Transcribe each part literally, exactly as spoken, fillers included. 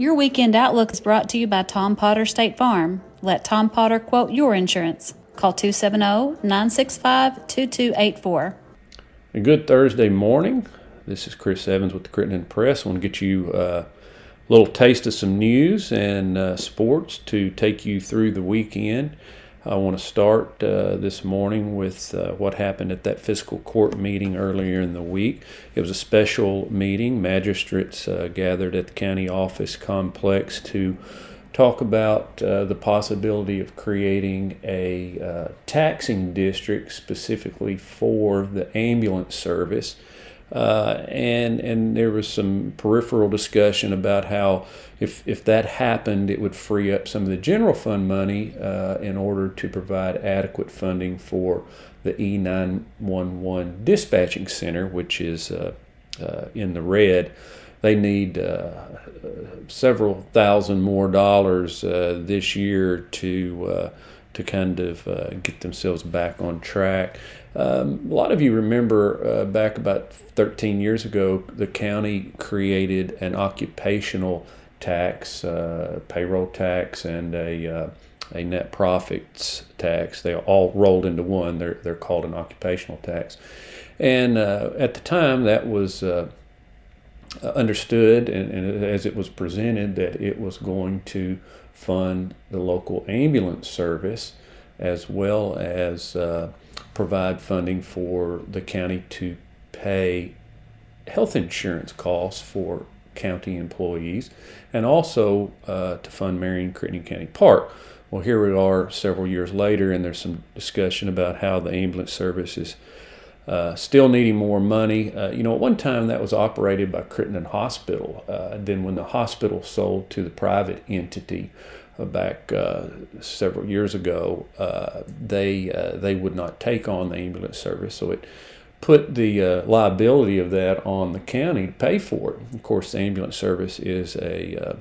Your Weekend Outlook is brought to you by Tom Potter State Farm. Let Tom Potter quote your insurance. Call two seven zero, nine six five, two two eight four. A good Thursday morning. This is Chris Evans with the Crittenden Press. I want to get you uh, a little taste of some news and uh, sports to take you through the weekend. I want to start uh, this morning with uh, what happened at that fiscal court meeting earlier in the week. It was a special meeting. Magistrates uh, gathered at the county office complex to talk about uh, the possibility of creating a uh, taxing district specifically for the ambulance service. Uh, and and there was some peripheral discussion about how if if that happened, it would free up some of the general fund money uh, in order to provide adequate funding for the E nine one one dispatching center, which is uh, uh, in the red. They need uh, several thousand more dollars uh, this year to uh, to kind of uh, get themselves back on track. Um, a lot of you remember uh, back about thirteen years ago, the county created an occupational tax, uh, payroll tax, and a uh, a net profits tax. They all rolled into one. They're they're called an occupational tax, and uh, at the time that was uh, understood, and, and as it was presented, that it was going to fund the local ambulance service as well as uh, provide funding for the county to pay health insurance costs for county employees, and also uh, to fund Marion Crittenden County Park. Well, here we are several years later, and there's some discussion about how the ambulance service is uh, still needing more money. Uh, you know, at one time that was operated by Crittenden Hospital. Uh, then when the hospital sold to the private entity, Uh, back uh, several years ago, uh, they uh, they would not take on the ambulance service, so it put the uh, liability of that on the county to pay for it. Of course, the ambulance service is a uh,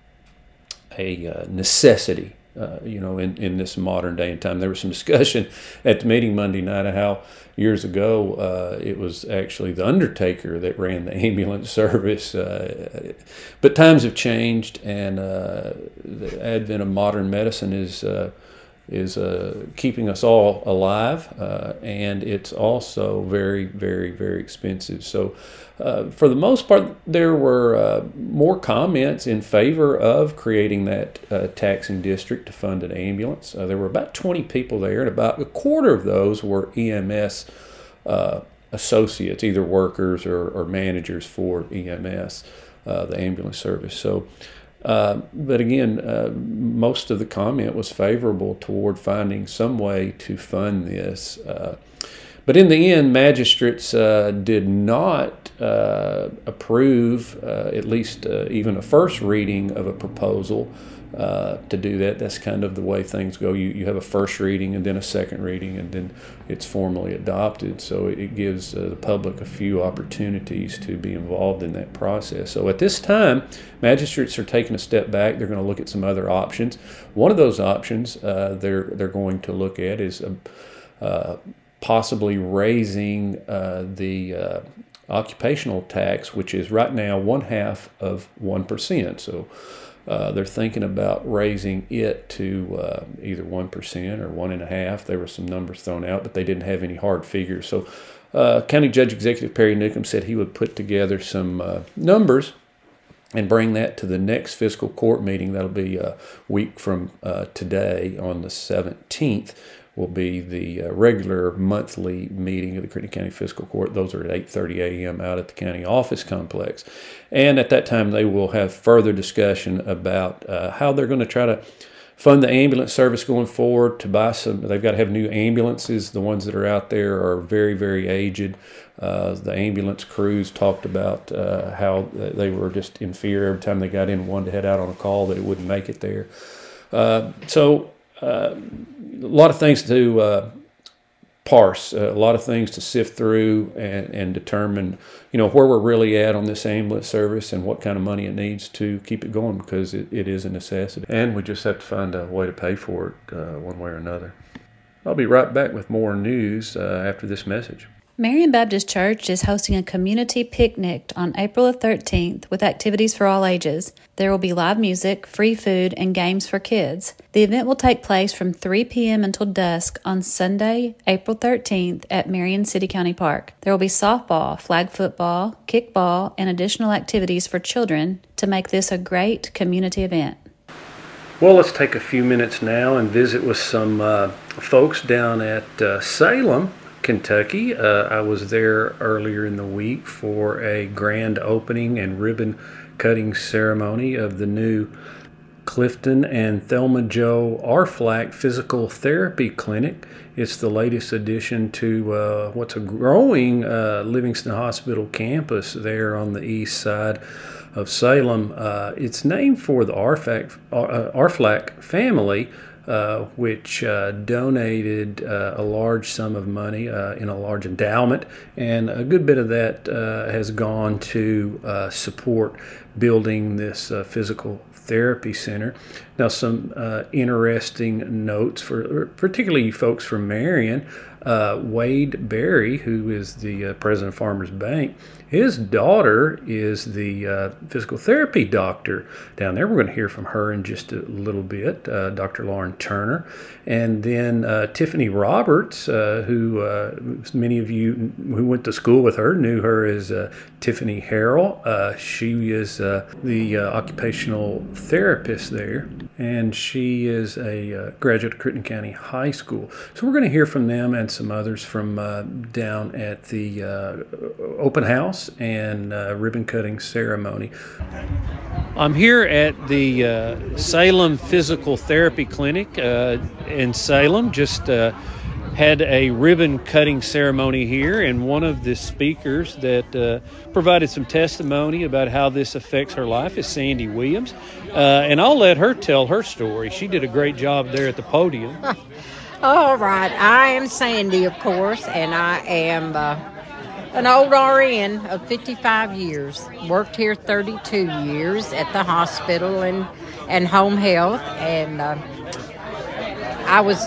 a uh, necessity, uh, you know, in, in this modern day and time. There was some discussion at the meeting Monday night of how years ago uh, it was actually the undertaker that ran the ambulance service. Uh, but times have changed, and uh, the advent of modern medicine is uh, is uh, keeping us all alive, uh, and it's also very, very, very expensive. So uh, for the most part, there were uh, more comments in favor of creating that uh, taxing district to fund an ambulance. Uh, there were about twenty people there, and about a quarter of those were E M S uh, associates, either workers or, or managers for E M S, uh, the ambulance service. So Uh, but again, uh, most of the comment was favorable toward finding some way to fund this. Uh, but in the end, magistrates uh, did not uh, approve, uh, at least uh, even a first reading of a proposal uh, to do that. That's kind of the way things go. You, you have a first reading and then a second reading, and then it's formally adopted. So it gives uh, the public a few opportunities to be involved in that process. So at this time, magistrates are taking a step back. They're going to look at some other options. One of those options uh, they're they're going to look at is uh, uh, possibly raising uh, the uh, occupational tax, which is right now one half of one percent. So Uh, they're thinking about raising it to uh, either one percent or one and a half. There were some numbers thrown out, but they didn't have any hard figures. So uh, County Judge Executive Perry Newcomb said he would put together some uh, numbers and bring that to the next fiscal court meeting. That'll be a week from uh, today on the seventeenth. Will be the uh, regular monthly meeting of the Crittenden County Fiscal Court. Those are at eight thirty a.m. out at the county office complex. And at that time, they will have further discussion about uh, how they're going to try to fund the ambulance service going forward, to buy some. They've got to have new ambulances. The ones that are out there are very, very aged. Uh, the ambulance crews talked about uh, how they were just in fear every time they got in, wanted to head out on a call, that it wouldn't make it there. Uh, so uh, a lot of things to uh, parse, uh, a lot of things to sift through and, and determine, you know, where we're really at on this ambulance service and what kind of money it needs to keep it going, because it, it is a necessity. And we just have to find a way to pay for it uh, one way or another. I'll be right back with more news uh, after this message. Marion Baptist Church is hosting a community picnic on April the thirteenth with activities for all ages. There will be live music, free food, and games for kids. The event will take place from three p.m. until dusk on Sunday, April thirteenth at Marion City County Park. There will be softball, flag football, kickball, and additional activities for children to make this a great community event. Well, let's take a few minutes now and visit with some uh, folks down at uh, Salem, Kentucky. Uh, I was there earlier in the week for a grand opening and ribbon cutting ceremony of the new Clifton and Thelma Jo Arflack Physical Therapy Clinic. It's the latest addition to uh, what's a growing uh, Livingston Hospital campus there on the east side of Salem. Uh, it's named for the Arflack, uh, Arflack family, Uh, which uh, donated uh, a large sum of money uh, in a large endowment, and a good bit of that uh, has gone to uh, support building this uh, physical therapy center. Now, some uh, interesting notes for particularly folks from Marion. Uh, Wade Berry, who is the uh, president of Farmers Bank, his daughter is the uh, physical therapy doctor down there. We're going to hear from her in just a little bit, uh, Doctor Lauren Turner. And then uh, Tiffany Roberts, uh, who uh, many of you who went to school with her knew her as uh, Tiffany Harrell. Uh, she is uh, the uh, occupational therapist there, and she is a uh, graduate of Crittenden County High School. So we're going to hear from them and some others from uh, down at the uh, open house and uh, ribbon cutting ceremony. I'm here at the uh, Salem Physical Therapy Clinic uh, in Salem. Just uh, had a ribbon cutting ceremony here, and one of the speakers that uh, provided some testimony about how this affects her life is Sandy Williams. Uh, and I'll let her tell her story. She did a great job there at the podium. All right. I am Sandy, of course, and I am uh, an old R N of fifty-five years. Worked here thirty-two years at the hospital and, and home health, and uh, I was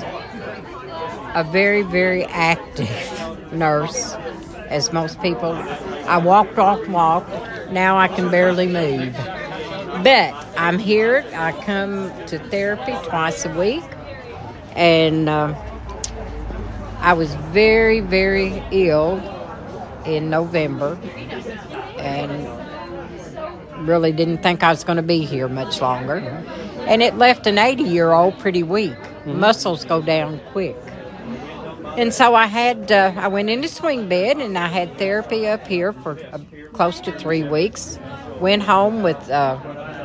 a very, very active nurse, as most people. I walked, walked, walked. Now I can barely move. But I'm here. I come to therapy twice a week. And uh, I was very, very ill in November and really didn't think I was going to be here much longer. And it left an eighty-year-old pretty weak. Mm-hmm. Muscles go down quick. And so I had, uh, I went into swing bed and I had therapy up here for uh, close to three weeks. Went home with uh,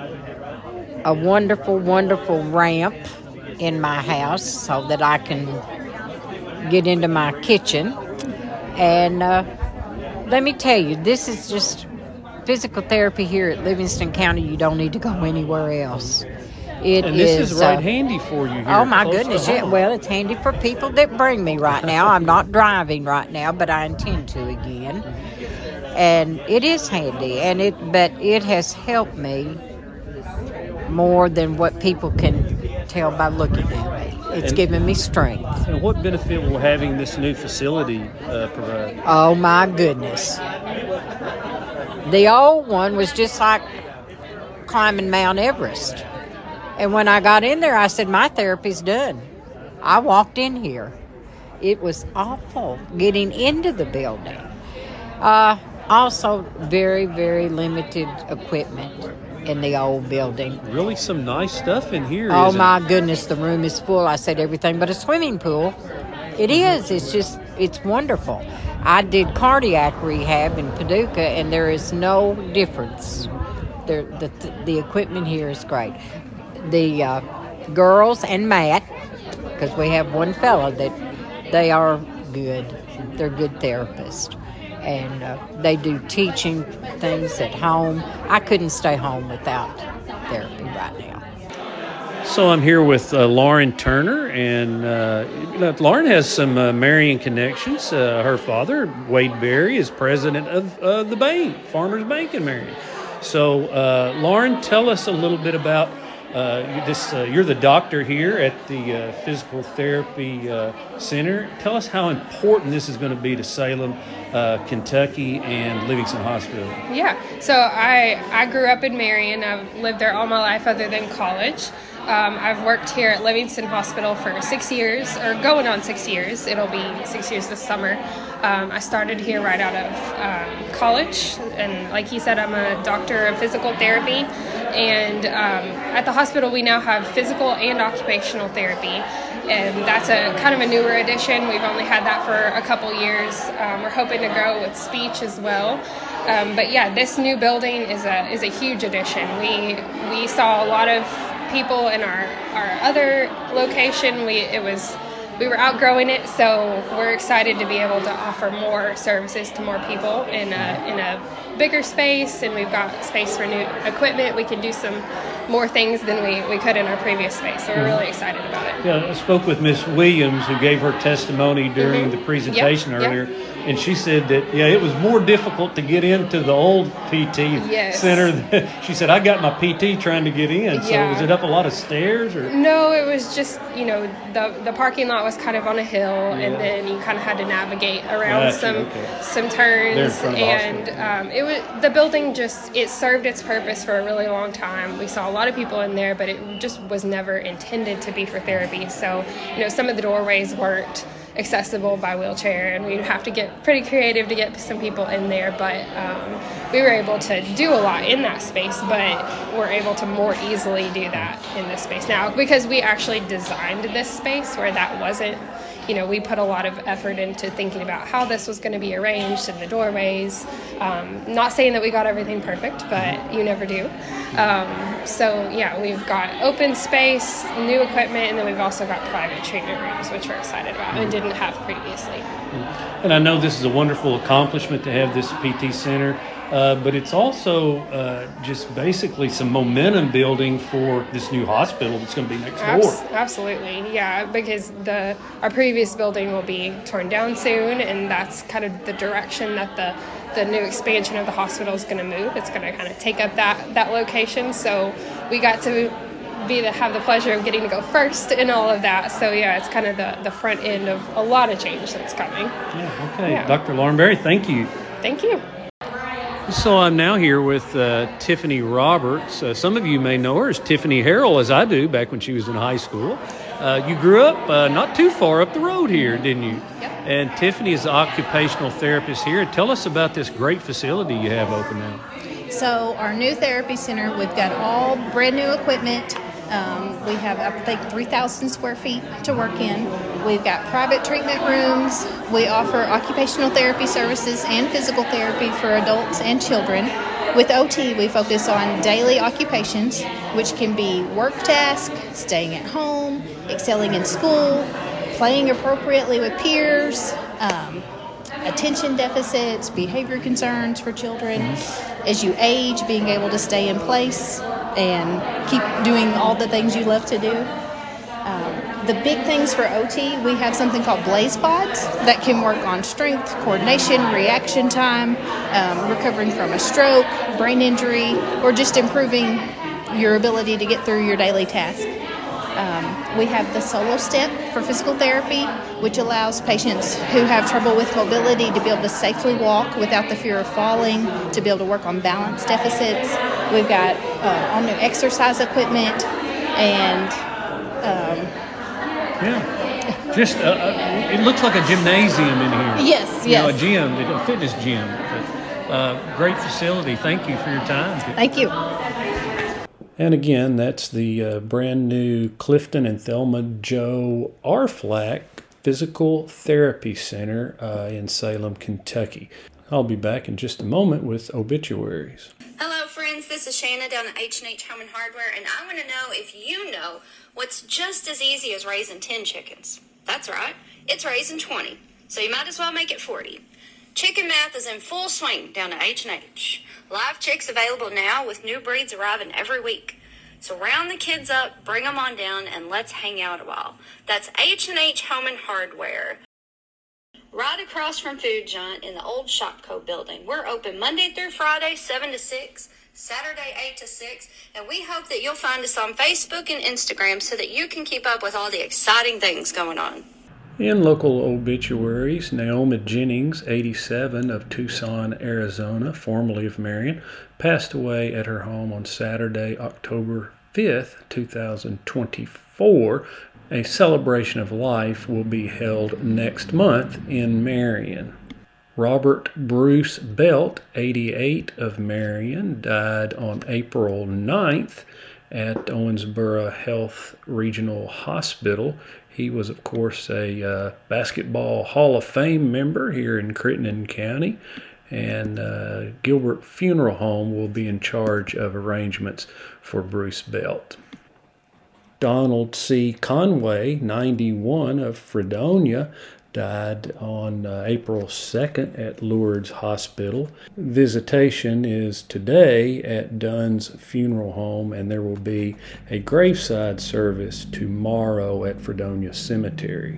a wonderful, wonderful ramp in my house so that I can get into my kitchen. And uh, let me tell you, this is just physical therapy here at Livingston County. You don't need to go anywhere else. It and this is, is right uh, handy for you here. Oh, my goodness. Yeah, well, it's handy for people that bring me right now. I'm not driving right now, but I intend to again. And it is handy, and it but it has helped me more than what people can tell by looking at me. It's and, given me strength. And what benefit will having this new facility uh, provide? Oh, my goodness. The old one was just like climbing Mount Everest. And when I got in there, I said, my therapy's done. I walked in here. It was awful getting into the building. Uh, also, very, very limited equipment in the old building. Really some nice stuff in here. Oh, isn't my it? goodness, the room is full. I said everything but a swimming pool. It is. It's just, it's wonderful. I did cardiac rehab in Paducah, and there is no difference. There, the, the equipment here is great. The uh, girls and Matt, because we have one fellow that they are good. They're good therapists. And uh, they do teaching things at home. I couldn't stay home without therapy right now. So I'm here with uh, Lauren Turner, and uh, Lauren has some uh, Marion connections. Uh, her father, Wade Berry, is president of uh, the bank, Farmers Bank in Marion. So, uh, Lauren, tell us a little bit about Uh, you this, uh, you're the doctor here at the uh, Physical Therapy uh, Center. Tell us how important this is going to be to Salem, uh, Kentucky, and Livingston Hospital. Yeah, so I, I grew up in Marion. I've lived there all my life other than college. Um, I've worked here at Livingston Hospital for six years, or going on six years. It'll be six years this summer. Um, I started here right out of um, college, and like he said, I'm a doctor of physical therapy. And um, at the hospital, we now have physical and occupational therapy, and that's a kind of a newer addition. We've only had that for a couple years. Um, we're hoping to grow with speech as well. Um, but yeah, this new building is a is a huge addition. We we saw a lot of people in our, our other location. We it was we were outgrowing it, so we're excited to be able to offer more services to more people in a in a bigger space, and we've got space for new equipment. We can do some more things than we, we could in our previous space, so we're really excited about it. Yeah, I spoke with Miss Williams, who gave her testimony during mm-hmm. the presentation yep, earlier, yep. and she said that, yeah, it was more difficult to get into the old P T yes. center. She said, I got my P T trying to get in, so yeah. was it up a lot of stairs? Or No, it was just, you know, the the parking lot was kind of on a hill, yeah. and then you kind of had to navigate around gotcha, some okay. some turns, and um, it was the building just, it served its purpose for a really long time. We saw a lot of people in there, but it just was never intended to be for therapy. So, you know, some of the doorways weren't accessible by wheelchair, and we'd have to get pretty creative to get some people in there, but um, we were able to do a lot in that space, but we're able to more easily do that in this space now because we actually designed this space where that wasn't, you know, we put a lot of effort into thinking about how this was going to be arranged in the doorways. Um, not saying that we got everything perfect, but you never do. Um, so yeah, we've got open space, new equipment, and then we've also got private treatment rooms, which we're excited about and didn't have previously. And I know this is a wonderful accomplishment to have this P T center, uh, but it's also uh, just basically some momentum building for this new hospital that's going to be next Abs- door. Absolutely, yeah, because the our previous building will be torn down soon, and that's kind of the direction that the the new expansion of the hospital is going to move. It's going to kind of take up that that location. So we got to be the have the pleasure of getting to go first in all of that. So yeah, it's kind of the, the front end of a lot of change that's coming. Yeah, okay. Yeah. Doctor Laurenberry, thank you. Thank you. So I'm now here with uh, Tiffany Roberts. Uh, some of you may know her as Tiffany Harrell, as I do, back when she was in high school. Uh, you grew up uh, not too far up the road here, didn't you? Yep. And Tiffany is the occupational therapist here. Tell us about this great facility you have open now. So our new therapy center, we've got all brand new equipment. Um, we have, I think, three thousand square feet to work in. We've got private treatment rooms. We offer occupational therapy services and physical therapy for adults and children. With O T, we focus on daily occupations, which can be work tasks, staying at home, excelling in school, playing appropriately with peers, um, attention deficits, behavior concerns for children. As you age, being able to stay in place and keep doing all the things you love to do. Um, the big things for O T, we have something called Blaze Pods that can work on strength, coordination, reaction time, um, recovering from a stroke, brain injury, or just improving your ability to get through your daily task. Um, we have the Solo Step for physical therapy, which allows patients who have trouble with mobility to be able to safely walk without the fear of falling, to be able to work on balance deficits. We've got uh, all new exercise equipment and um, yeah, just uh, uh, it looks like a gymnasium in here. Yes, you yes. know, a gym, a fitness gym. Uh, great facility. Thank you for your time. Thank you. And again, that's the uh, brand new Clifton and Thelma Joe Arflack Physical Therapy Center uh, in Salem, Kentucky. I'll be back in just a moment with obituaries. Hello friends, this is Shanna down at H and H Home and Hardware, and I want to know if you know what's just as easy as raising ten chickens. That's right, it's raising twenty, so you might as well make it forty. Chicken math is in full swing down at H and H. Live chicks available now with new breeds arriving every week. So round the kids up, bring them on down, and let's hang out a while. That's H and H Home and Hardware, right across from Food Giant in the old Shopco building. We're open Monday through Friday, seven to six, Saturday eight to six, and we hope that you'll find us on Facebook and Instagram so that you can keep up with all the exciting things going on. In local obituaries, Naomi Jennings, eighty-seven, of Tucson, Arizona, formerly of Marion, passed away at her home on Saturday, October fifth, two thousand twenty-four. A celebration of life will be held next month in Marion. Robert Bruce Belt, eighty-eight, of Marion, died on April ninth at Owensboro Health Regional Hospital. He was, of course, a uh, basketball Hall of Fame member here in Crittenden County, and uh, Gilbert Funeral Home will be in charge of arrangements for Bruce Belt. Donald C. Conway, ninety-one, of Fredonia, died on uh, April second at Lourdes Hospital. Visitation is today at Dunn's Funeral Home, and there will be a graveside service tomorrow at Fredonia Cemetery.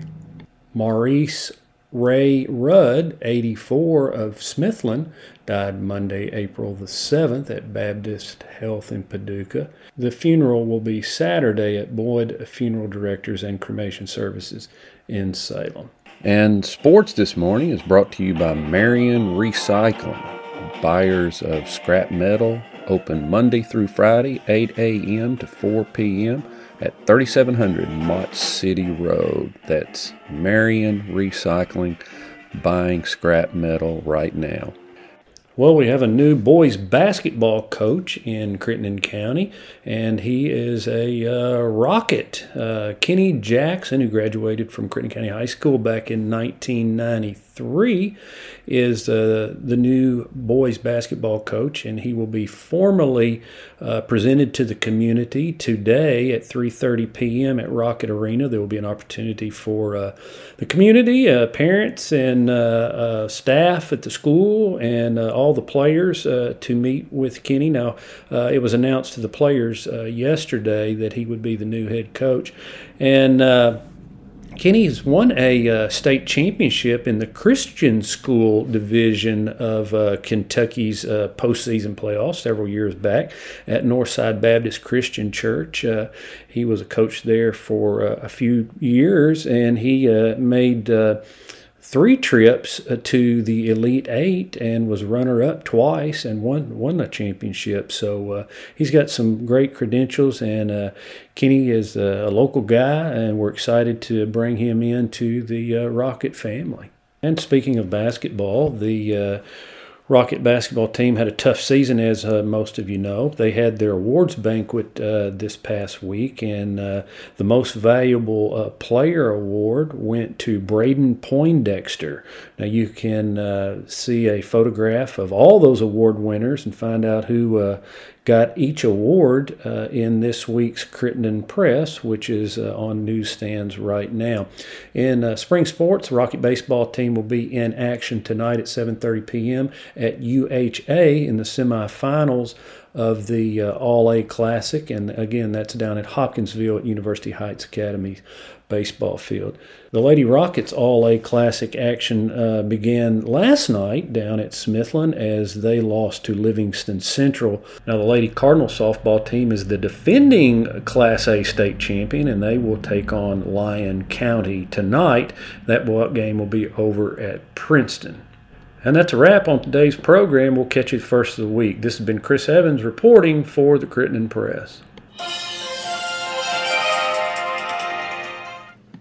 Maurice Ray Rudd, eighty-four, of Smithland, died Monday, April the seventh at Baptist Health in Paducah. The funeral will be Saturday at Boyd Funeral Directors and Cremation Services in Salem. And sports this morning is brought to you by Marion Recycling. Buyers of scrap metal, open Monday through Friday, eight a.m. to four p.m. at thirty-seven hundred Mott City Road. That's Marion Recycling, buying scrap metal right now. Well, we have a new boys basketball coach in Crittenden County, and he is a uh, Rocket. Uh, Kenny Jackson, who graduated from Crittenden County High School back in nineteen ninety-three, is uh, the new boys basketball coach, and he will be formally uh, presented to the community today at three thirty p.m. at Rocket Arena. There will be an opportunity for uh, the community, uh, parents, and uh, uh, staff at the school, and uh, all the players uh, to meet with Kenny. Now, uh, it was announced to the players uh, yesterday that he would be the new head coach, and uh, Kenny has won a uh, state championship in the Christian school division of uh, Kentucky's uh, postseason playoffs several years back at Northside Baptist Christian Church. Uh, he was a coach there for uh, a few years, and he uh, made uh, three trips uh, to the Elite Eight and was runner-up twice and won won the championship. So uh, he's got some great credentials, and uh, Kenny is a local guy, and we're excited to bring him into the uh, Rocket family. And speaking of basketball, the uh, Rocket basketball team had a tough season, as uh, most of you know. They had their awards banquet uh, this past week, and uh, the most valuable uh, player award went to Braden Poindexter. Now, you can uh, see a photograph of all those award winners and find out who uh, got each award uh, in this week's Crittenden Press, which is uh, on newsstands right now. In uh, spring sports, the Rocket baseball team will be in action tonight at seven thirty p.m. at U H A in the semifinals of the uh, All-A Classic, and again, that's down at Hopkinsville at University Heights Academy baseball field. The Lady Rockets All-A Classic action uh, began last night down at Smithland as they lost to Livingston Central. Now, the Lady Cardinal softball team is the defending Class A state champion, and they will take on Lyon County tonight. That game will be over at Princeton. And that's a wrap on today's program. We'll catch you the first of the week. This has been Chris Evans reporting for the Crittenden Press.